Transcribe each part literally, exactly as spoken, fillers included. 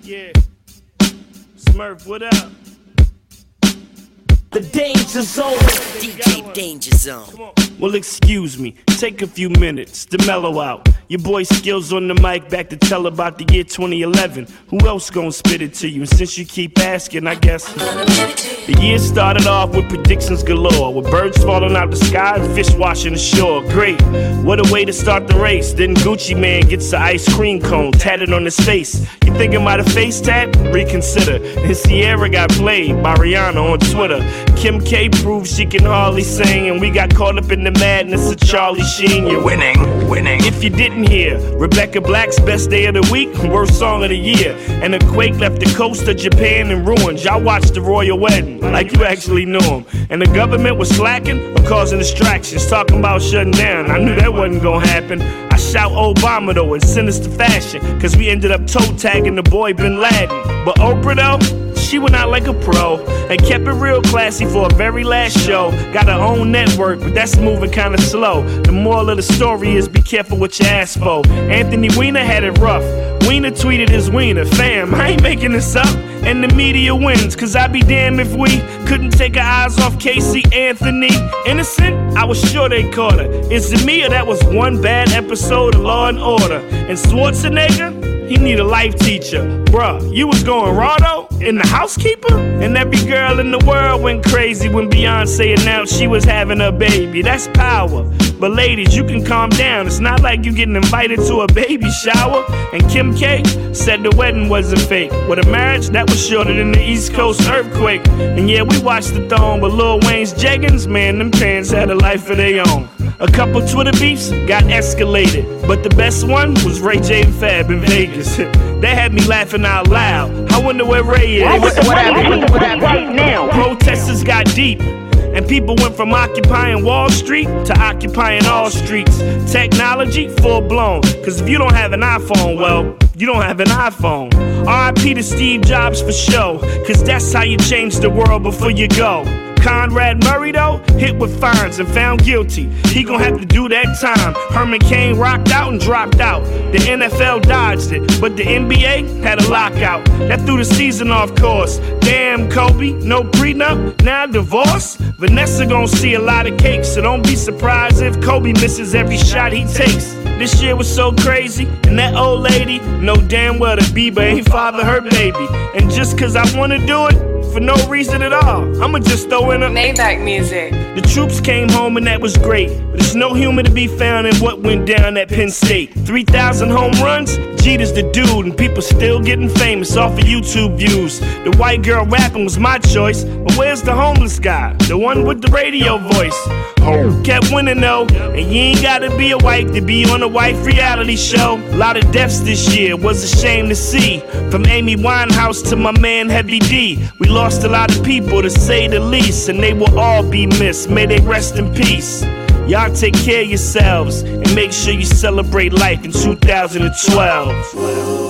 Yeah. Smurf, what up? The Danger Zone. D J Danger Zone. Well, excuse me, take a few minutes to mellow out. Your boy Skills on the mic, back to tell about the year twenty eleven. Who else gon' spit it to you? And since you keep asking, I guess the year started off with predictions galore, with birds falling out the sky and fish washing the shore. Great, what a way to start the race. Then Gucci Man gets the ice cream cone tatted on his face. You thinking about a face tat? Reconsider. And Sierra got played by Rihanna on Twitter. Kim K proves she can hardly sing, and we got caught up in the madness of Charlie Sheen. You're winning, winning. If you didn't hear, Rebecca Black's best day of the week, worst song of the year. And a quake left the coast of Japan in ruins. Y'all watched the royal wedding like you actually knew him. And the government was slacking or causing distractions, talking about shutting down. I knew that wasn't gonna happen. I shout Obama though in sinister fashion, cause we ended up toe tagging the boy Bin Laden. But Oprah though, she went out like a pro and kept it real classy for her very last show. Got her own network, but that's moving kinda slow. The moral of the story is be careful what you ask for. Anthony Weiner had it rough. Weiner tweeted his wiener. Fam, I ain't making this up. And the media wins, cause I'd be damned if we couldn't take our eyes off Casey Anthony. Innocent? I was sure they caught her. Is it me or that was one bad episode of Law and Order? And Schwarzenegger? He need a life teacher. Bruh, you was going raw though? In The Housekeeper? And every girl in the world went crazy when Beyonce announced she was having a baby. That's power. But ladies, you can calm down. It's not like you getting invited to a baby shower. And Kim K said the wedding wasn't fake. With a marriage that was shorter than the East Coast earthquake. And yeah, we watched the throne, but Lil Wayne's jeggings, man, them pants had a life of their own. A couple Twitter beefs got escalated, but the best one was Ray J and Fab in Vegas. That had me laughing out loud. I wonder where Ray is. What, what, what happened? What happened right now? Protesters got deep, and people went from occupying Wall Street to occupying all streets. Technology full blown, cause if you don't have an iPhone, well, you don't have an iPhone. R I P to Steve Jobs for show, cause that's how you change the world before you go. Conrad Murray though, hit with fines and found guilty. He gon' have to do that time. Herman Cain rocked out and dropped out. The N F L dodged it, but the N B A had a lockout. That threw the season off course. Damn, Kobe, no prenup, now divorce. Vanessa gon' see a lot of cake, so don't be surprised if Kobe misses every shot he takes. This year was so crazy, and that old lady know damn well that Bieber ain't father her baby. And just cause I wanna do it, for no reason at all, I'ma just throw in a Maybach music. The troops came home and that was great, but there's no humor to be found in what went down at Penn State. three thousand home runs, Jeter's the dude, and people still getting famous off of YouTube views. The white girl rapping was my choice, but where's the homeless guy? The one with the radio voice. Home kept winning though, and you ain't gotta be a wife to be on a wife reality show. A lot of deaths this year, was a shame to see. From Amy Winehouse to my man Heavy D. We lost a lot of people to say the least, and they will all be missed. May they rest in peace. Y'all take care of yourselves and make sure you celebrate life in two thousand twelve.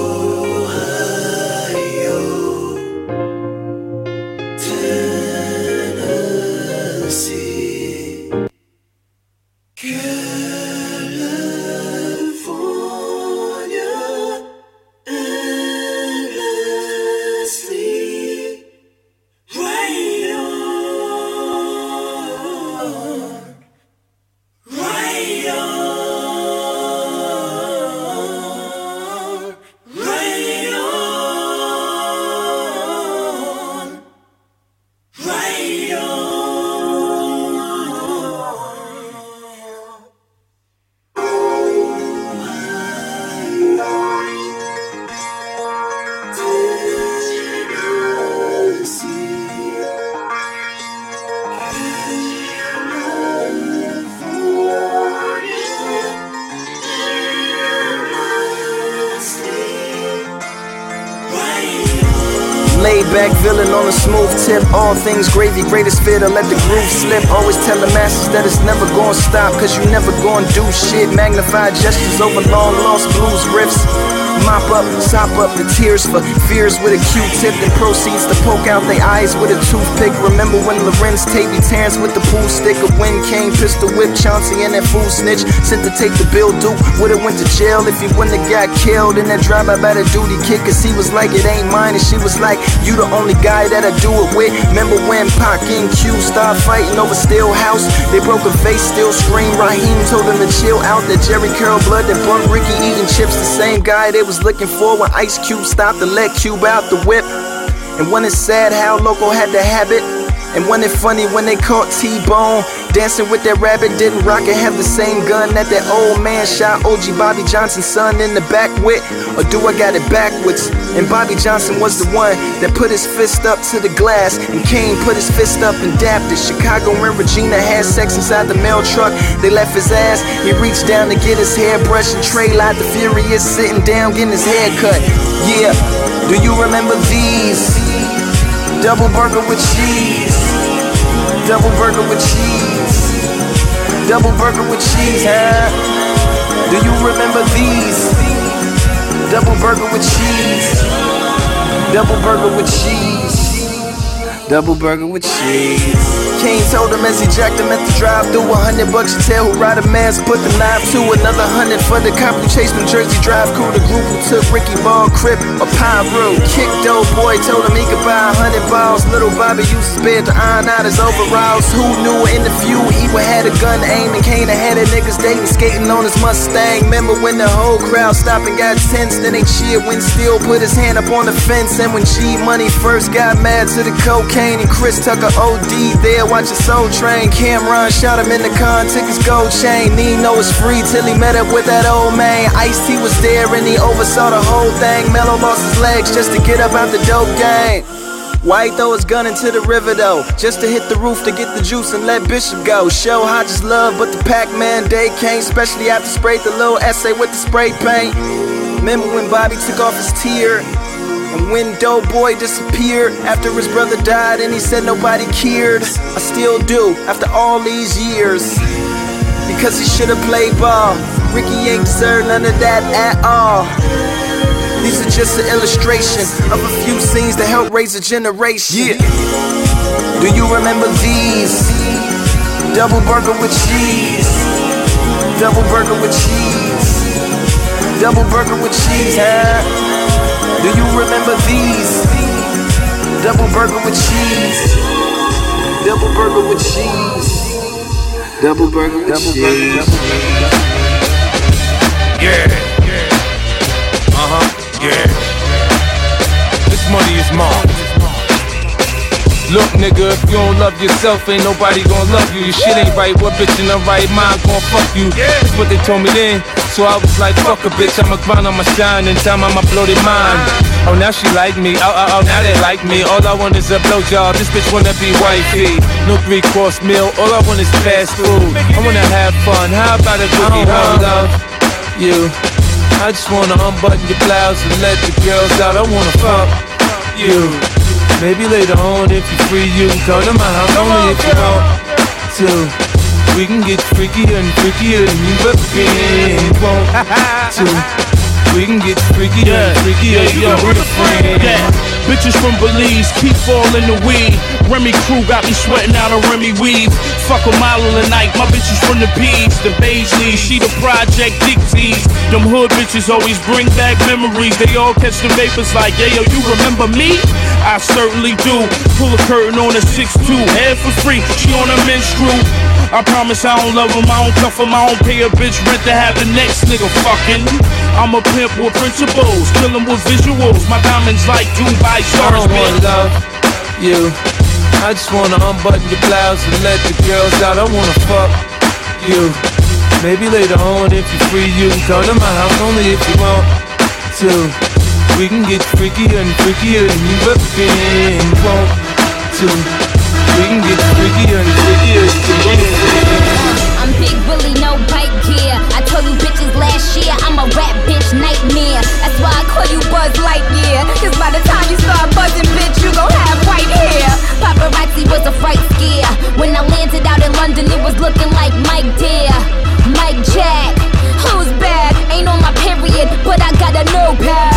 Laid-back villain on a smooth tip. All things gravy, greatest fear to let the groove slip. Always tell the masses that it's never gonna stop, cause you never gonna do shit. Magnified gestures over long lost blues riffs. mop up, sop up the tears for fears with a Q-tip, then proceeds to poke out their eyes with a toothpick. Remember when Lorenz, Tavy, Terrence with the pool stick, a wind came, pistol whip, Chauncey and that fool snitch, sent to take the bill due, would've went to jail if he wouldn't have got killed in that drive-by by the duty kid, cause he was like, it ain't mine, and she was like, you the only guy that I do it with. Remember when Pac and Q started fighting over Still House, they broke a vase, still screamed, Raheem told him to chill out, that Jerry Curl blood that bumped Ricky eating chips, the same guy they was looking for when Ice Cube stopped to let Cube out the whip. And when it's sad how Loco had to have it, and when it funny when they caught T-Bone dancing with that rabbit, didn't Rocket have the same gun that that old man shot O G Bobby Johnson's son in the back with? Or do I got it backwards? And Bobby Johnson was the one that put his fist up to the glass, and Kane put his fist up and dapped it. Chicago and Regina had sex inside the mail truck, they left his ass, he reached down to get his hair brushed, and Trey Light the Furious sitting down getting his hair cut. Yeah, do you remember these? Double burger with cheese, double burger with cheese, double burger with cheese, huh? Do you remember these? Double burger with cheese, double burger with cheese, double burger with cheese. Kane told him as he jacked him at the drive-thru, a hundred bucks you tell who ride a mask, put the knife to another hundred for the cop who chased New Jersey drive crew. The group who took Ricky Ball, Crip, or Pyro. Kick dope boy told him he could buy a hundred balls. Little Bobby used to spare to iron out his overalls. Who knew in the feud he would had a gun aiming? Kane ahead of niggas dating, skating on his Mustang. Remember when the whole crowd stopped and got tense, then they cheered when Steele put his hand up on the fence. And when G Money first got mad to the cocaine, and Chris Tucker O D there watch his Soul Train. Cameron shot him in the car and took his gold chain. Nino was free till he met up with that old man. Ice-T was there and he oversaw the whole thing. Mello lost his legs just to get up out the dope game. Why he throw his gun into the river though? Just to hit the roof to get the juice and let Bishop go. Show Hodges love, but the Pac-Man day came, especially after sprayed the little essay with the spray paint. Remember when Bobby took off his tear? And when Dope Boy disappeared after his brother died and he said nobody cared? I still do, after all these years, because he should've played ball. Ricky ain't deserved none of that at all. These are just an illustration of a few scenes that help raise a generation. Yeah. Do you remember these? Double burger with cheese, double burger with cheese, double burger with cheese, huh? Do you remember these? Double burger with cheese, double burger with cheese, double burger with cheese. Yeah, uh-huh, yeah. This money is mine. Look, nigga, if you don't love yourself, ain't nobody gon' love you. Your shit ain't right, what bitch in the right mind gon' fuck you? That's what they told me then. So I was like, fuck a bitch, I'ma grind, I'ma shine, in time I'ma blow their mind. Oh, now she like me, oh, oh, oh, now they like me. All I want is a blowjob, this bitch wanna be wifey. No three-course meal, all I want is fast food. I wanna have fun, how about a cookie? I don't love you, I just wanna unbutton your blouse and let the girls out. I wanna fuck you. Maybe later on if you're free, you can come to my house only if you want to. We can get freakier and freakier than you ever been. Want to? We can get freakier yeah. and freakier than you ever been. Yeah. Bitches from Belize keep falling the weed. Remy crew got me sweating out a Remy weave. Fuck a mile of the night, my bitches from the B's, the Baisley, she the Project Dixies. Them hood bitches always bring back memories. They all catch the vapors like, yeah, yo, you remember me? I certainly do. Pull a curtain on a six two, head for free, she on a menstrual. I promise I don't love him, I don't cuff him, I don't pay a bitch rent to have the next nigga fucking. I'm a pimp with principles, kill him with visuals. My diamonds like Dubai stars, I don't wanna love you, I just wanna unbutton your blouse and let the girls out. I wanna fuck you. Maybe later on if you're free, you can come to my house only if you want to. We can get freakier and freakier than you ever been. Want to? We can get freakier and freakier than you ever been. I'm Big Willie, no bike gear. I told you bitches last year I'm a rap bitch nightmare. That's why I call you Buzz Lightyear. Cause by the time you start buzzing, bitch, you gon' have white hair. Paparazzi was a fright scare. When I landed out in London, it was looking like Mike Dare, Mike Jack. Who's bad? Ain't on my period, but I got a notepad.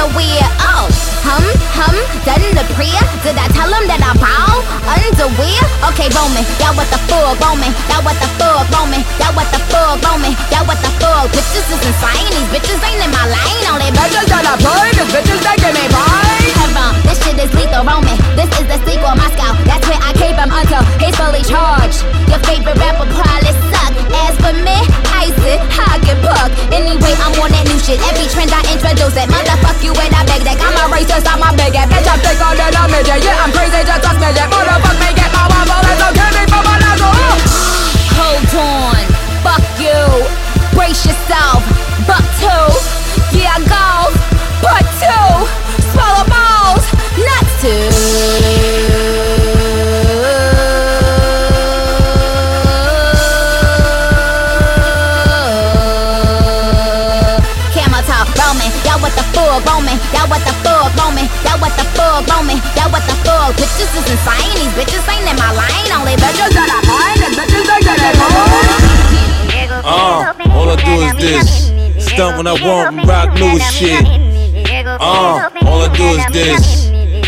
underwear. Oh, hum, hum, done the prayer. Did I tell him that I bow? Underwear? Okay, Roman, y'all what the fuck, Roman. Y'all what the fuck, Roman. Y'all what the fuck, Roman. Y'all what the fuck. Bitches is insane, these bitches ain't in my lane. Only bitches that I play, these bitches they give me brain. Heaven, this shit is lethal, Roman. This is the sequel, Moscow. That's where I keep him until he's fully charged. Your favorite rapper probably suck. As for me, ice it, hog and puck. Anyway, I'm on that new shit. Every trend I introduce it. Motherfuck you and I beg that. I'm a racist, I'm a big ass bitch. I'm thick on that I'm midget. Yeah, I'm crazy, just trust me. Yeah, motherfuck me, get my waffle. Let's go get me for my level. Hold on, fuck you. Brace yourself, buck two. Yeah, go, butt two. Swallow balls, nuts two. What the fuck, Roman? Y'all what the fuck, Roman? Y'all what the fuck, Roman? Y'all what the fuck? Bitches is insane, these bitches ain't in my lane. Only bitches that I find, and bitches they get it home. Uh, all I do is this. Stunt when I want and rock new shit. Uh, all I do is this.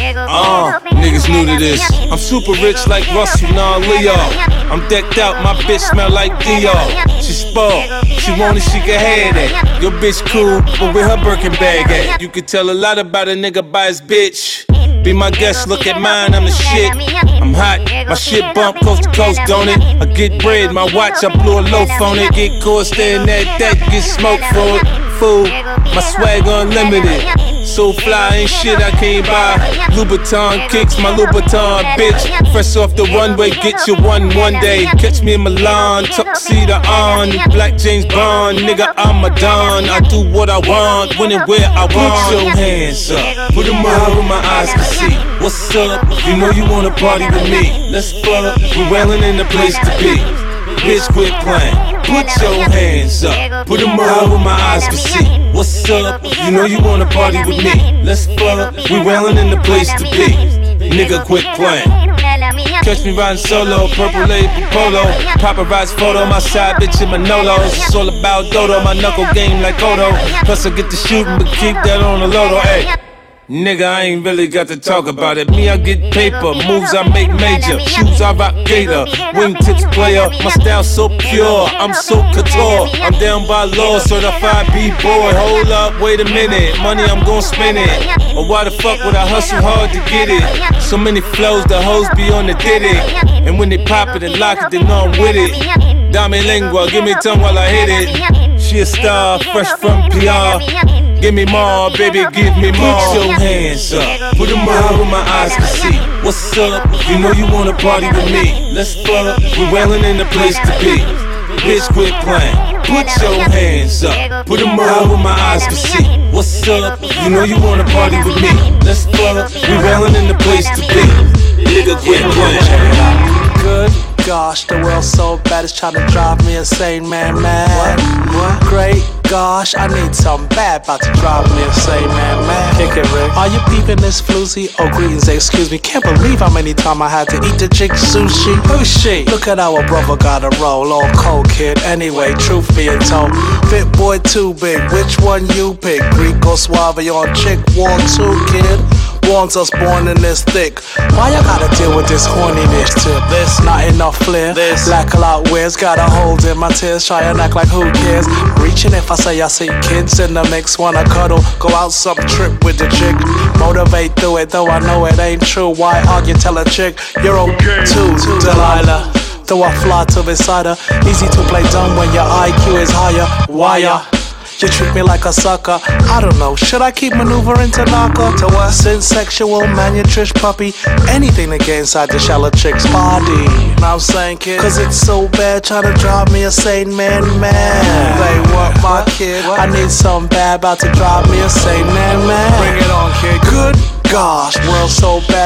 Uh, niggas new to this. I'm super rich like Russell, nah Leo. I'm decked out, my bitch smell like Dior. She spoiled, she want it, she can have that. Your bitch cool, but where her Birkin bag at? You can tell a lot about a nigga by his bitch. Be my guest, look at mine, I'm the shit. I'm hot, my shit bump coast to coast, don't it? I get bread, my watch, I blew a loaf on it. Get caught staring at that, get smoked for it. Fool, my swag unlimited. So fly, ain't shit I can't buy. Louboutin kicks, my Louboutin bitch. Fresh off the runway, get you one one day. Catch me in Milan, tuxedo on. Black James Bond, nigga, I'm a don. I do what I want, when and where I want. Put your hands up, put them up where my eyes can see. What's up? You know you wanna party with me. Let's fuck, we're wailing in the place to be. Bitch, quit playing. Put your hands up. Put them up where my eyes can see. What's up? You know you wanna party with me. Let's fuck. We wailing in the place to be. Nigga, quit playing. Catch me riding solo, purple label polo. Paparazzi photo, my side bitch in Manolos. It's all about Dodo, my knuckle game like Odo. Plus I get to shooting, but keep that on the lodo. Ay. Nigga, I ain't really got to talk about it. Me, I get paper, moves I make major. Shoes I rock gator, wingtips player. My style so pure, I'm so couture. I'm down by law, certified B-boy. Hold up, wait a minute, money I'm gon' spend it. Or why the fuck would I hustle hard to get it? So many flows, the hoes be on the diddy. And when they pop it and lock it, they know I'm with it. Dame lengua, give me tongue while I hit it. She a star, fresh from P R. Give me more, baby, give me more. Put your hands up, put them up where my eyes can see. What's up? You know you wanna party with me. Let's fuck, we're wailing in the place to be. Bitch, quit playing. Put your hands up, put them up where my eyes can see. What's up? You know you wanna party with me. Let's fuck, we're wailing in the place to be. Nigga, quit playing. Good gosh, the world's so bad, it's trying to drive me insane, man, man. What? What? Great gosh, I need something bad, about to drive me insane, man, man. Kick it, Rick. Are you peeping this floozy? Oh, greetings, excuse me. Can't believe how many times I had to eat the chick sushi. Who's she? Look at our brother got a roll, all cold kid. Anyway, truth being told, fit boy too big. Which one you pick? Greek or Suave on chick war two, kid? Warns us born in this thick. Why you gotta deal with this horniness tip? This not enough flair. This lack a lot wears. Got a hold in my tears. Try and act like who cares? Reaching if I say I see kids in the mix. Wanna cuddle, go out some trip with the chick. Motivate through it, though I know it ain't true. Why argue? Tell a chick you're okay too, Delilah. Though I fly to beside her. Easy to play dumb when your I Q is higher. Why ya? You treat me like a sucker. I don't know, should I keep maneuvering to knock her? To what? Since sexual, malnutrish puppy. Anything to get inside the shallow chick's body. Now I'm saying, kid, cause it's so bad trying to drive me insane, man, man. They want my kid. What? I need something bad about to drive me insane, man, man. Bring it on, kid. Good gosh, world so bad,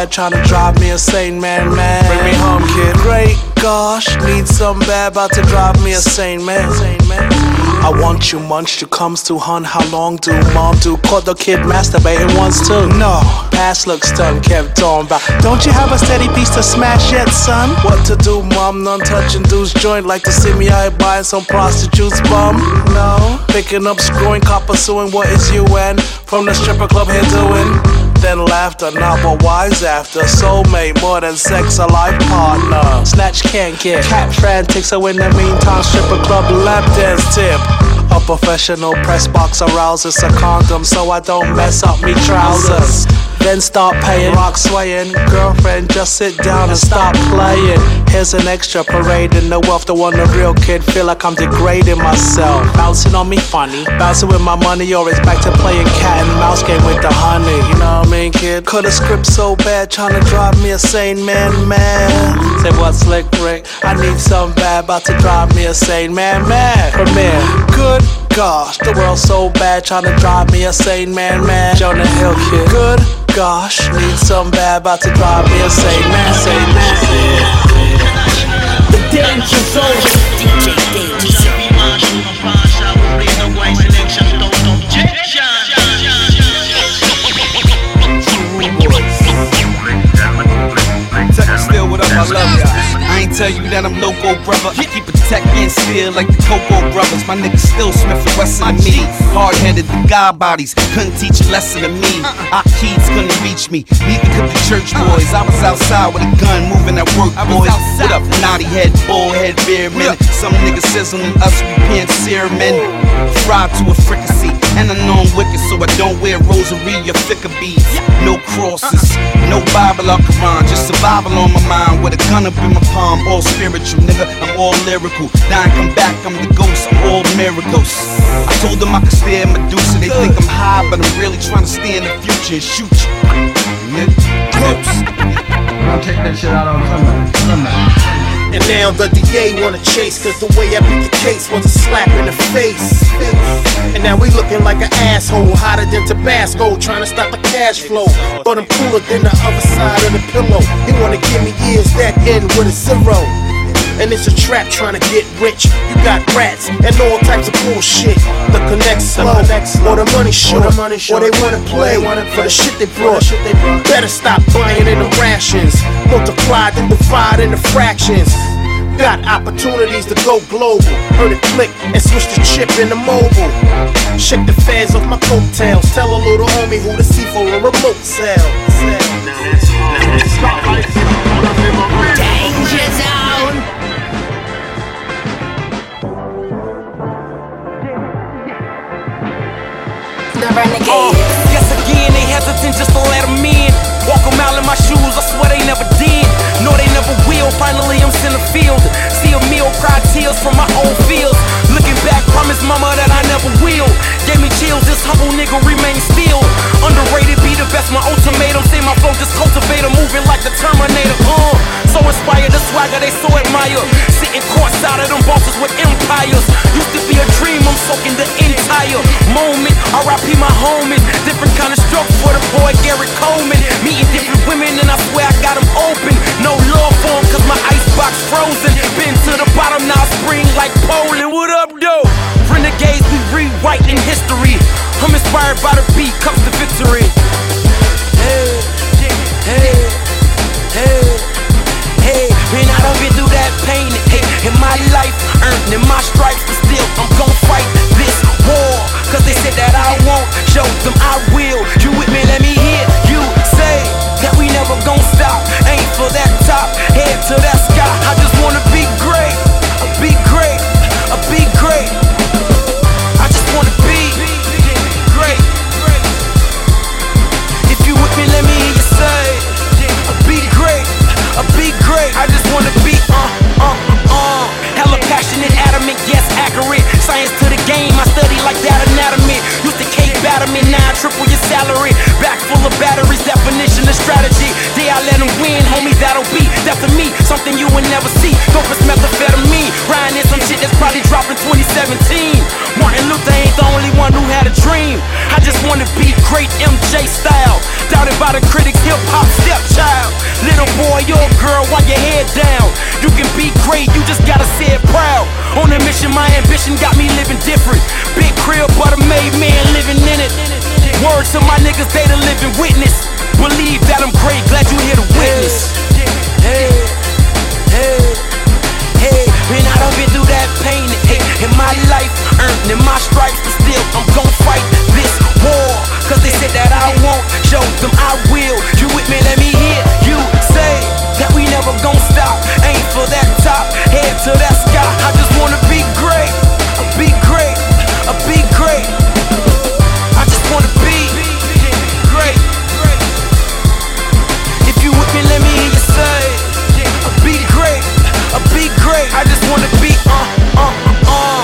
bad, trying to drive me insane, man, man. Bring me home, kid. Great gosh, need something bad, about to drive me insane, man. I want you munch, you comes to hun. How long do mom do? Caught the kid masturbating once too. No, past looks done, kept on by. Don't you have a steady piece to smash yet, son? What to do, mom? None touching dude's joint. Like to see me out buying some prostitute's bum? No, picking up, screwing, copper suing. What is you and from the stripper club here doing? Then laughter, not what wise after. Soulmate, more than sex, a life partner. Snatch can't get cat frantic, so in the meantime, stripper club lap dance tip. A professional press box arouses a condom, so I don't mess up me trousers. Then start paying, rock swaying. Girlfriend, just sit down and stop playing. Here's an extra parade in the wealth. The one the real kid feel like I'm degrading myself. Bouncing on me funny, bouncing with my money, or it's back to playing cat and mouse game with the honey. You know what I mean, kid? Cut a script so bad, trying to drive me insane, man, man. Say what, Slick Rick? I need something bad, about to drive me insane, man, man. Premiere. Good gosh, the world's so bad, trying to drive me insane, man, man. Jonah Hill, kid. Good gosh, need something bad, about to drive me insane, man, say man. The danger zone. D J Danger Zone. Still, what up? I love ya. I ain't tell you that I'm loco, brother. I keep a tech and steel like the Coco brothers. My niggas still Smith and Wesson than me. Hard-headed, the God bodies couldn't teach a lesson to me. Our kids couldn't reach me, neither could the church boys. I was outside with a gun, moving at work, boys. What up, naughty head, bullhead, beer men? Some niggas sizzling us, we can't sear men. Fried to a fricassee, and I know I'm wicked, so I don't wear rosary or thicker beads. No crosses, no Bible or Quran, just survival on my mind with a gun up in my palm. All spiritual, nigga, I'm all lyrical. Now I come back, I'm the ghost, I'm all miracles. I told them I could stay in Medusa. They think I'm high, but I'm really trying to stay in the future and shoot you. Nigga, I'll take that shit out on Sunday. And now the D A wanna chase, cause the way I beat the case was a slap in the face. And now we looking like an asshole, hotter than Tabasco, trying to stop the cash flow. But I'm cooler than the other side of the pillow. They wanna give me ears that end with a zero. And it's a trap trying to get rich. You got rats and all types of bullshit. The connect slow, or the money short, or they wanna play for the shit they brought. Better stop buying in the rations. Multiply, then divide into fractions. Got opportunities to go global. Heard it click and switch the chip into mobile. Shake the feds off my coattails. Tell a little homie who to see for a remote cell. Danger Zone. The renegade. Uh, yes, again, they hesitant just to let them in. Walk a mile in my shoes, I swear they never did. No, they never will. Finally, I'm in the field. See a meal, cry tears from my own fields. Looking back, promise mama that I never will. Gave me chills, this humble nigga remains still. Underrated, be the best, my ultimatum. Say my flow, just cultivator, moving like the Terminator. Uh, so inspired, the swagger they so admire. Sitting courtside of them bosses with empires. Used to be a dream, I'm soaking the entire moment. R I P my homies. Different kind of stroke for the boy Garrett Coleman. Meeting different women and I swear I got them open. No love for them cause my icebox frozen. Been to the bottom, now spring like Poland. What up, though? Renegades, we rewriting history. I'm inspired by the beat, comes the victory. Hey, hey, hey, hey. Man, I done been through that pain, hey, in my life, earning my stripes, but still I'm gon' fight this war. Cause they said that I won't, show them I will. You with me, let me hear you say that we never gon' stop. Aim for that top, head to that sky. I just wanna be great, I'll be great, I'll be great. I just wanna be great. If you with me, let me hear you say I'll be great, I'll be great. I just wanna be uh, uh, uh hella passionate, adamant, yes, accurate. Science to the game, I study like that anatomy. Used to cake batter me, now I triple your salary. Back full of batteries, definition of strategy. Day I let them win, homie, that'll be death to me. Something you will never see, dopest methamphetamine. Ryan is some shit that's probably dropped in twenty seventeen. Martin Luther ain't the only one who had a dream. I just wanna be great M J style. Doubted by the critics, hip-hop stepchild. Little boy, your girl, while your head down. You can be great, you just gotta say it proud. On a mission, my ambition got me living different. Big crib, but a made man living in it. Words to my niggas, they the living witness. Believe that I'm great, glad you here to witness. Hey, hey, hey, man, I done been through that pain hey, in my life, earning my stripes, but still I'm gon' fight this war. Cause they said that I won't, show them I will. You with me, let me hear you say that we never gon' stop. Aim for that top, head to that sky. I just wanna be great, be great, be great. I just wanna be great. If you with me, let me hear you say, be great, be great. I just wanna be uh, uh, uh.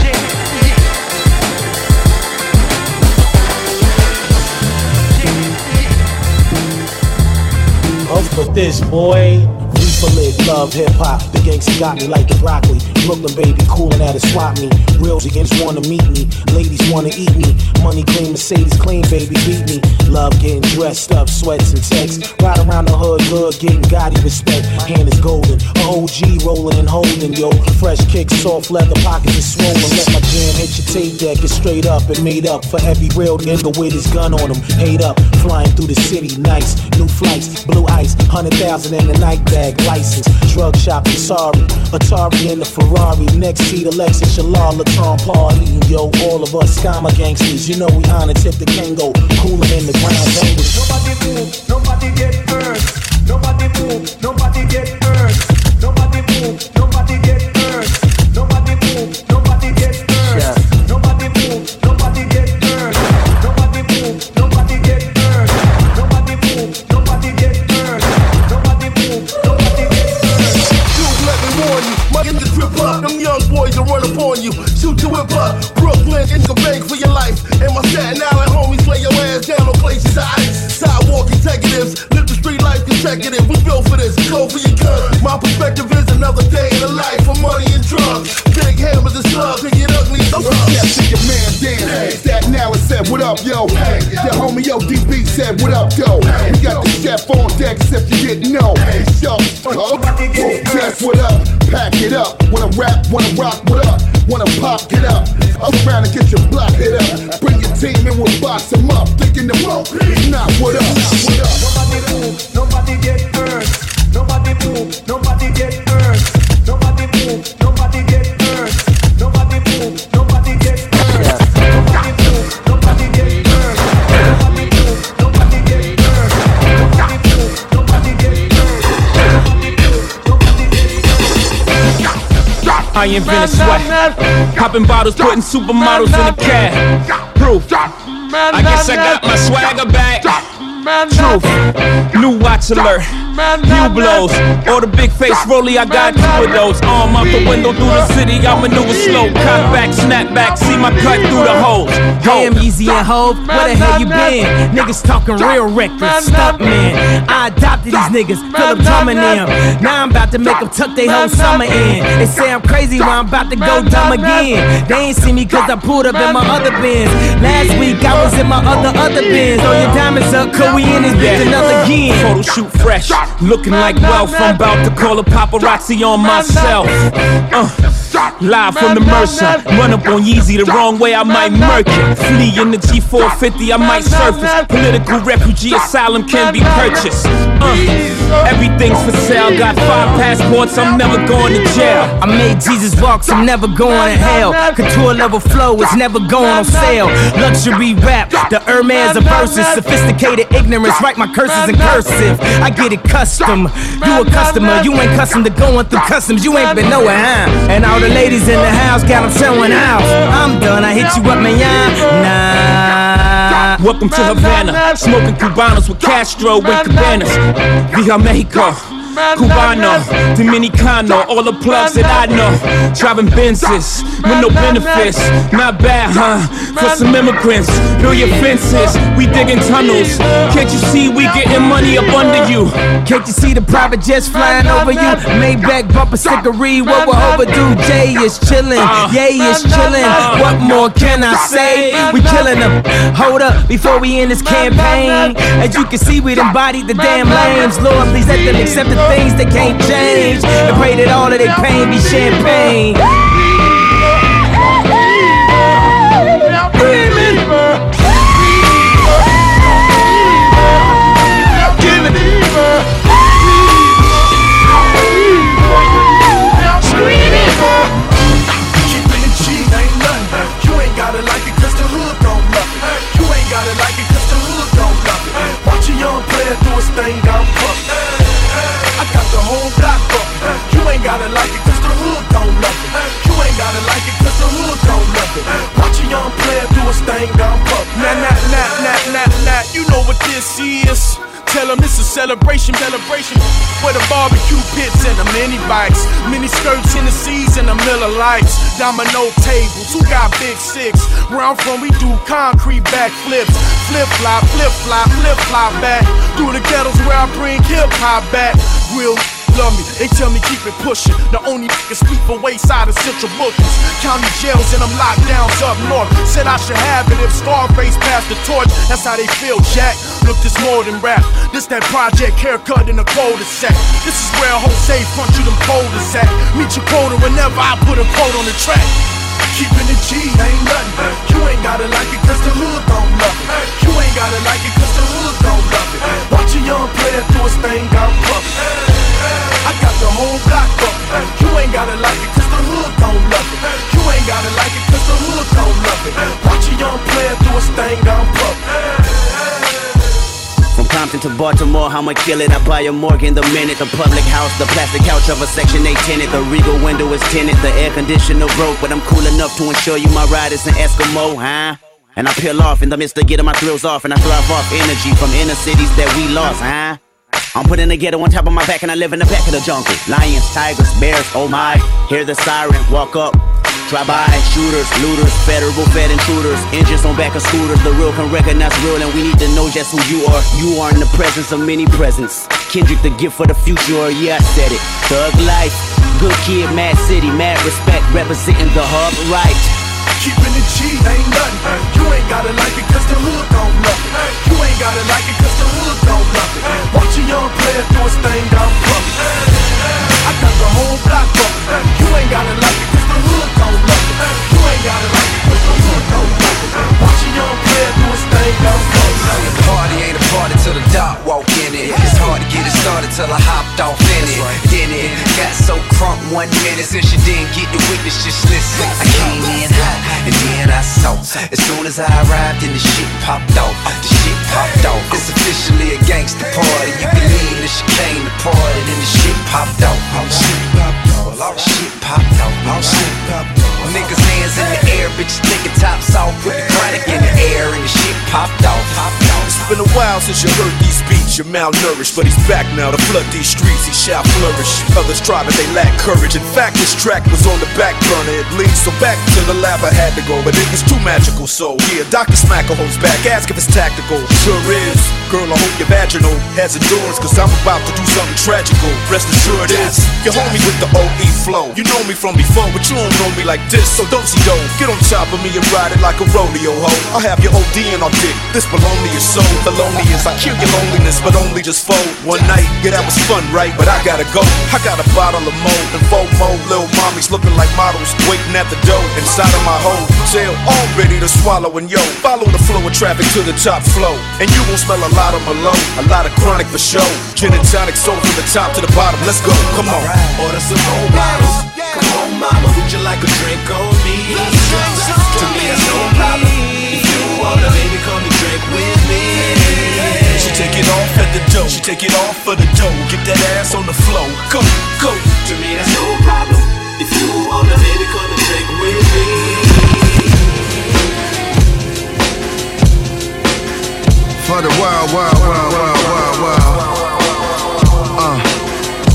Off with this, boy. Reefer lit, love hip hop. The gangsta got me like the broccoli. Brooklyn baby, coolin' at a swap me. Reals against wanna meet me. Ladies wanna eat me. Money clean, Mercedes clean, baby, beat me. Love getting dressed up, sweats and texts. Ride around the hood, good, getting Gotti respect. Hand is golden, a O G rolling and holding, yo. Fresh kicks, soft leather, pockets is swollen. Let my jam hit your tape deck, it's straight up and made up for every real nigga with his gun on him. Paid up, flying through the city, nice. New flights, blue ice, hundred thousand in the night bag, license. Drug shopping, sorry. Atari in the Ferrari, next seat, Alexis, Shalal, Laton, partying, yo. All of us, Scama gangsters, you know we honor tip the Kango, cooler in the ground bangers. Nobody move, nobody get hurt. Nobody move, nobody get hurt. Nobody move, nobody get hurt. Nobody move, nobody get hurt. Yeah. Nobody move, nobody get hurt. Nobody move, nobody get hurt. Nobody move, nobody get hurt. Nobody move, nobody get hurt. Dude, let me warn you, my in the trip up, them young boys will run upon you. Shoot your whip up, Brooklyn, it's a bank for your life. And my Staten Island homies lay your ass down on places of ice. Sidewalk executives, live the street life consecutive. We built for this, go for your gun. My perspective is another day in the life for money and drugs. Big hammers and slugs, and get ugly. Yeah, see your man Dan. Hey. Staten Island said, what up, yo? Hey. The homie O D B said, what up, yo? Hey. We got the chef on deck, except you didn't know. Hey, show, uh, guess what up? Pack it up. Wanna rap, wanna rock, what up? Wanna pop, get up. Up around and get your block hit up. Bring your team in, we'll box them up. Thinking the rope, not what up, what up? Nobody move, nobody get hurt. Nobody move, nobody get hurt. Nobody move, nobody get hurt. Nobody move, nobody get hurt. Nobody move, nobody get hurt. Nobody move, nobody get hurt. Nobody move, nobody get hurt. Nobody move, nobody get hurt. I invented sweat. Popping bottles, putting supermodels in a cab. Proof. I guess I got my swagger back. Truth. New watch alert. Few blows. Or the big face rollie, I got two of those. Arm out the window through the city, I maneuver slow. Cut back, snap back, see my cut through the holes. Damn, Easy and Hov, where the hell you been? Niggas talking real reckless, stunt man. I adopted these niggas, Philip Drummond them. Now I'm about to make them tuck they whole summer in. They say I'm crazy, well I'm about to go dumb again. They ain't see me cause I pulled up in my other Benz. Last week I was in my other, other Benz. Throw your diamonds up, cause we in this bitch another again. Photo shoot fresh, looking like wealth. I'm about to call a paparazzi on myself. Uh, live from the Mercer. Run up on Yeezy the wrong way, I might murk it. Flee in the G four fifty, I might surface. Political refugee asylum can be purchased. Uh, everything's for sale. Got five passports, I'm never going to jail. I made Jesus walk, I'm never going to hell. Couture level flow is never going on sale. Luxury rap, the Hermes of verses. Sophisticated ignorance, write my curses in cursive. I get it custom. You a customer, you ain't custom to going through customs. You ain't been nowhere, huh? And all the ladies in the house got them showing out. I'm done, I hit you up, man, nah. Welcome to Havana, smoking Cubanos with Castro and Cabanas. Via Mexico. Cubano, Dominicano, all the plugs that I know. Driving Benzes with no benefits. Not bad, huh? For some immigrants, build your fences. We digging tunnels. Can't you see we getting money up under you? Can't you see the private jets flying over you? Maybach bumper stickery, what we're overdue. Jay is chillin', Yay is chillin'. What more can I say? We killin' them. Hold up, before we end this campaign. As you can see, we embodied the damn lames. Lord, please let them accept the things they can't change. And pray that all of their pain be champagne. Thing down puff. I got the whole block up. You ain't gotta like it cause the hood don't love it. You ain't gotta like it cause the hood don't love it. Watch a young player do his thing down puff. Nah, nah, nah, nah, nah, nah. You know what this is. Tell them it's a celebration, celebration. With the barbecue pits and the mini bikes, mini skirts in the seas and the Miller Lights, domino tables. Who got big six? Where I'm from, we do concrete backflips, flip flop, flip flop, flip flop back. Through the ghettos where I bring hip hop back. Real love me, they tell me keep it pushing. The only niggas speak for wayside of central bookings. County jails and them lockdowns up north. Said I should have it if Scarface passed the torch. That's how they feel, Jack. Look, this more than rap. This that project haircut in a cul-de-sac. This is where Jose front you them quotas at. Meet your quota whenever I put a quote on the track. Keeping it G ain't nothing. You ain't gotta like it cause the hood don't love it. You ain't gotta like it cause the hood don't love it. Watch a young player do his thing down puff. I got the whole block up. You ain't gotta like it cause the hood don't love it. You ain't gotta like it cause the hood don't love it. Watch a young player do his thing down puff. From Compton to Baltimore, I'ma kill it. I buy a morgue in the minute. The public house, the plastic couch of a Section eight tenant. The Regal window is tinted. The air conditioner broke, but I'm cool enough to ensure you my ride is an Eskimo, huh? And I peel off in the midst of getting my thrills off, and I thrive off energy from inner cities that we lost, huh? I'm putting the ghetto on top of my back, and I live in the back of the jungle. Lions, tigers, bears, oh my. Hear the siren, walk up. Drive-by, shooters, looters, federal fed intruders, engines on back of scooters. The real can recognize real, and we need to know just who you are. You are in the presence of many presents. Kendrick, the gift for the future, or yeah, I said it. Thug life, good kid, mad city, mad respect, representing the hub right. Keeping it G ain't nothing. You ain't gotta like it cause the hood don't love it. You ain't gotta like it cause the hood don't love it. Watch a young player do his thing down puff. I got the whole block up. You ain't gotta like it cause the hood don't love it. You ain't gotta like it cause the hood don't love it. Watch a young player do his thing down puff. The party ain't a party till the doc walk in it. It's hard to get it started till I hopped off in it. Then it got so crunk one minute since you didn't get the witness, just listen. I came in hot and then I saw. As soon as I arrived, then the shit popped off. The shit popped off. It's officially a gangster party. You can leave the chicane the party, then the shit popped off. Shit popped off. Shit popped off. Shit popped off. Niggas hands in the air, bitches taking tops off. Put the chronic in the air and the shit popped off. It's been a while since you heard these beats. You're malnourished, but he's back now to flood these streets. He shall flourish. Others try, but they lack courage. In fact, this track was on the back burner. It leads so back to the lab I had to go, but it was too magical. So yeah, Doctor Smacker holds back. Ask if it's tactical. Sure is. Girl, I hope your vaginal has endurance, cause I'm about to do something tragical. Rest assured is. You homie with the O E flow. You know me from before, but you don't know me like this. So don't see don't get on top of me and ride it like a rodeo hoe. I'll have your ODing on dick. This baloney is so felonious. I kill your loneliness, but only just fold. One night, yeah, that was fun, right? But I gotta go. I got a bottle of Mo and four more little mommies looking like models, waiting at the door inside of my hotel, all ready to swallow. And yo, follow the flow of traffic to the top flow, and you gon' smell a lot of Malone, a lot of chronic for show. Gin and tonic, soul from the top to the bottom. Let's go, come on. Order some more bottles. Come on, mama, would you like a drink on me? To me, that's no problem. If you wanna, baby, come and drink with me. She take it off at the dough. She take it off for the dough. Get that ass on the floor. Go, go. To me, that's no problem. If you wanna, baby, come and drink with me. For the wild, wild, wild, wild, wild, wild. Uh,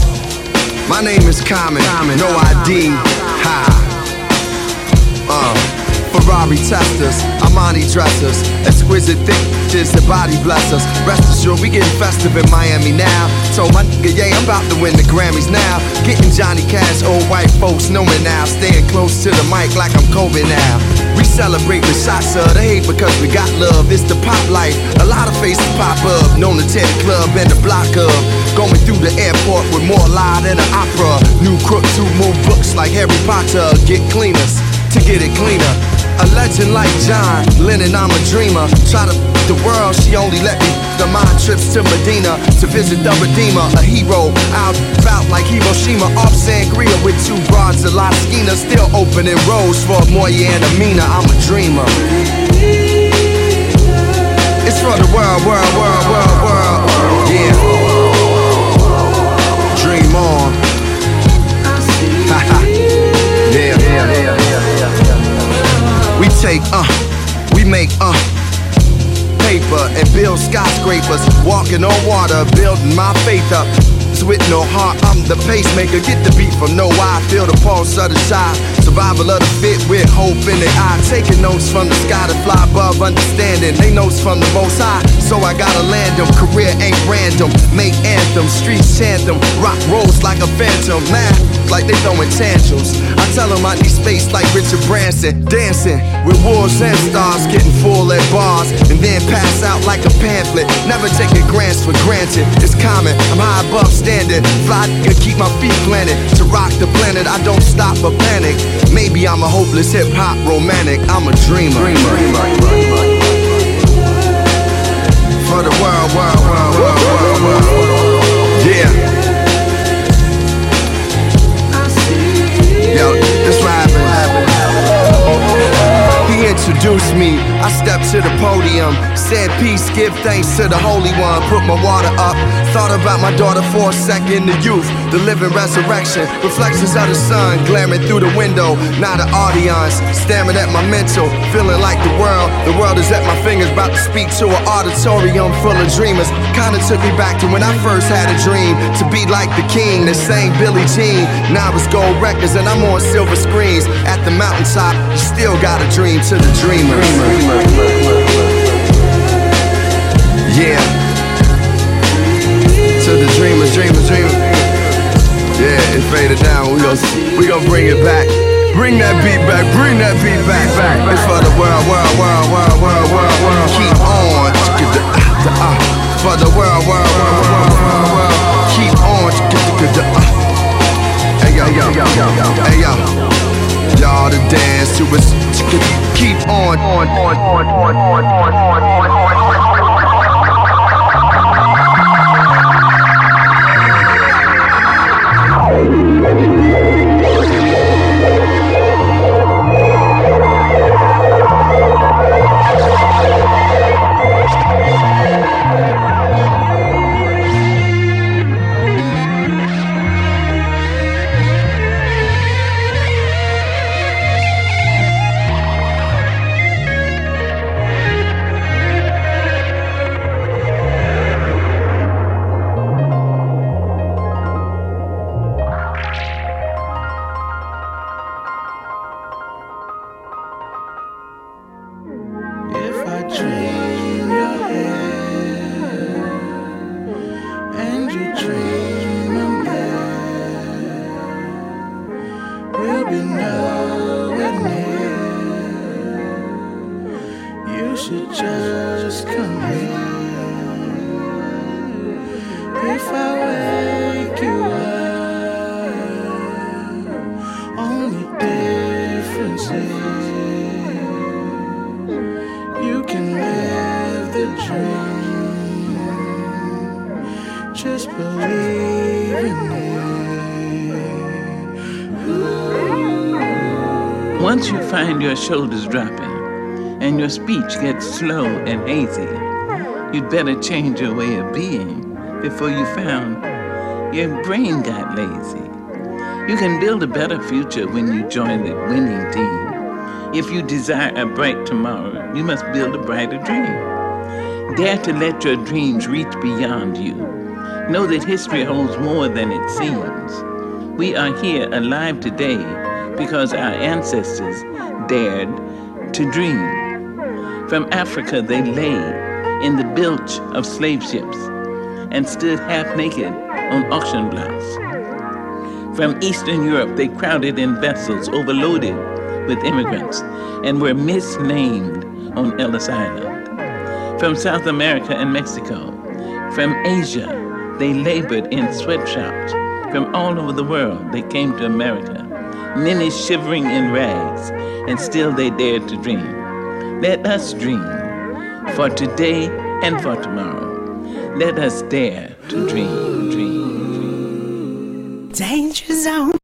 My name is Common, no I D. Ha. Uh. Ferrari testers, Armani dressers, exquisite thickness and body blessers. Rest assured, we getting festive in Miami now. Told my nigga, yeah, I'm about to win the Grammys now. Getting Johnny Cash, old white folks know me now. Staying close to the mic like I'm Kobe now. We celebrate with shots of the hate because we got love. It's the pop life. A lot of faces pop up, known to tear the club and the block up. Going through the airport with more lie than an opera. New crooks who move books like Harry Potter. Get cleaners to get it cleaner. A legend like John Lennon, I'm a dreamer. Try to f the world, she only let me the mind trips to Medina to visit the Redeemer. A hero, out about like Hiroshima. Off Sangria with two broads, a lot of Skeena. Still opening roads for Moya and Amina. I'm a dreamer. It's for the world, world, world, world, world. Yeah. Dream on. Haha. Yeah, yeah, yeah, yeah. We take, uh, we make, uh, paper and build skyscrapers. Walking on water, building my faith up. With no heart, I'm the pacemaker. Get the beat from no eye, feel the pulse of the child. Survival of the fit with hope in their eye. Taking notes from the sky to fly above understanding. They notes from the most high, so I gotta land them. Career ain't random, make anthems, streets chant them. Rock rolls like a phantom, man, like they throwing tantrums. I tell them I need space like Richard Branson. Dancing with wolves and stars, getting full at bars. And then pass out like a pamphlet. Never taking grants for granted. It's common, I'm high above standing. Fly to keep my feet planted. To rock the planet, I don't stop or panic. Maybe I'm a hopeless hip-hop romantic. I'm a dreamer. dreamer. For the world, world, world, world, world, world. Yeah. Yo, this what happened. He introduced me, I stepped to the podium. Said peace, give thanks to the Holy One. Put my water up, thought about my daughter for a second. The youth, the living resurrection. Reflections of the sun glaring through the window. Not an audience, staring at my mental. Feeling like the world, the world is at my fingers. About to speak to an auditorium full of dreamers. Kinda took me back to when I first had a dream. To be like the king that sang Billie Jean. Now it's gold records and I'm on silver screens. At the mountaintop, you still got a dream. To the dreamers. Yeah. To the dreamers, dreamers, dreamers. Yeah, it faded down. We gon' we gon' bring it back. Bring that beat back. Bring that beat back. It's for the world, world, world, world, world, world, world. Keep on. For the world, world, world, world, world, world. Keep on. Hey yo, yo, yo, hey yo. Y'all to dance to us. Keep on, on, on, on, on, on, on, on, on. Once you find your shoulders dropping and your speech gets slow and hazy, you'd better change your way of being before you found your brain got lazy. You can build a better future when you join the winning team. If you desire a bright tomorrow, you must build a brighter dream. Dare to let your dreams reach beyond you. Know that history holds more than it seems. We are here alive today because our ancestors dared to dream. From Africa they lay in the bilge of slave ships and stood half naked on auction blocks. From Eastern Europe they crowded in vessels overloaded with immigrants and were misnamed on Ellis Island. From South America and Mexico, from Asia, they labored in sweatshops. From all over the world, they came to America, many shivering in rags, and still they dared to dream. Let us dream for today and for tomorrow. Let us dare to dream, dream, dream. Danger Zone.